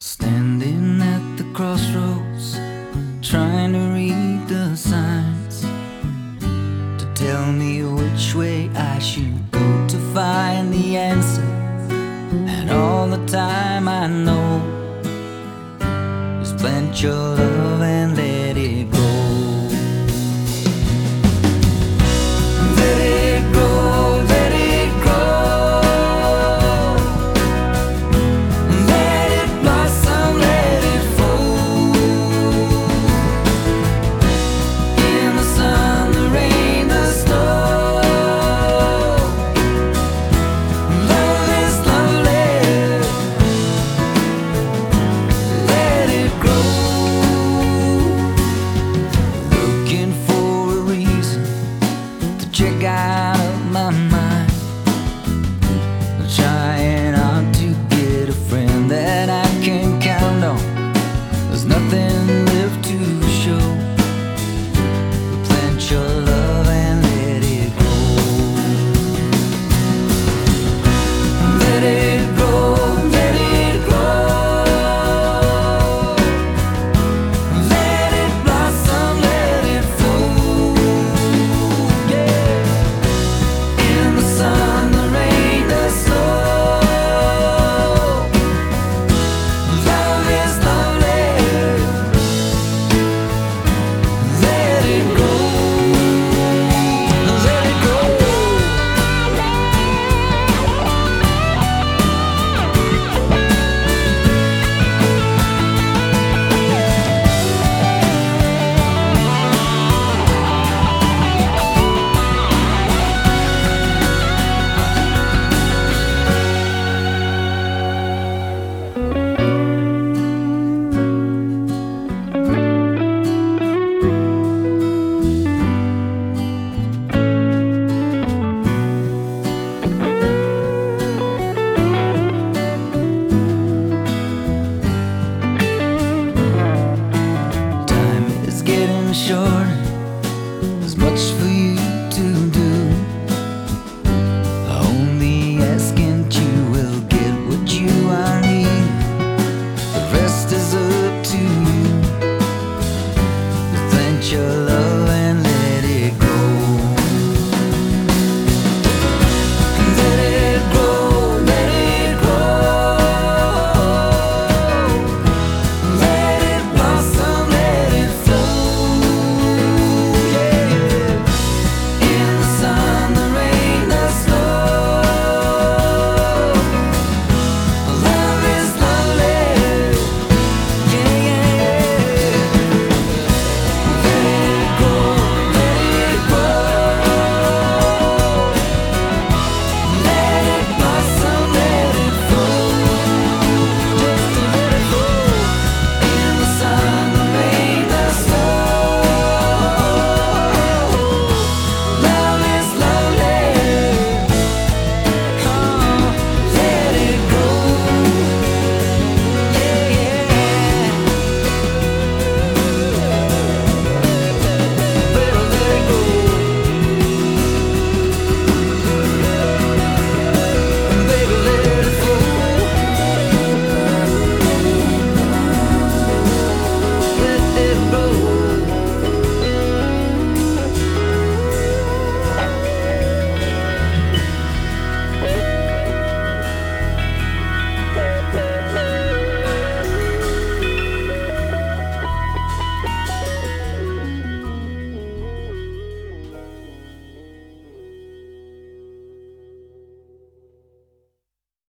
Standing at the crossroads, trying to read the signs to tell me which way I should go to find the answer. And all the time I know is plant your love and let it go. Let it grow, let it grow. Let it blossom, let it fold. In the sun, the rain, the snow. Love is lovely. Let it grow. Looking for a reason to check out of my mind. Trying hard to get a friend that I can count on. There's nothing left to show. Plant your love and let it grow. Let it grow, let it grow. Let it blossom, let it fold. Yeah. In the sun, the rain, the snow. Love is lovely. Let it go. Let it go. Time is getting short.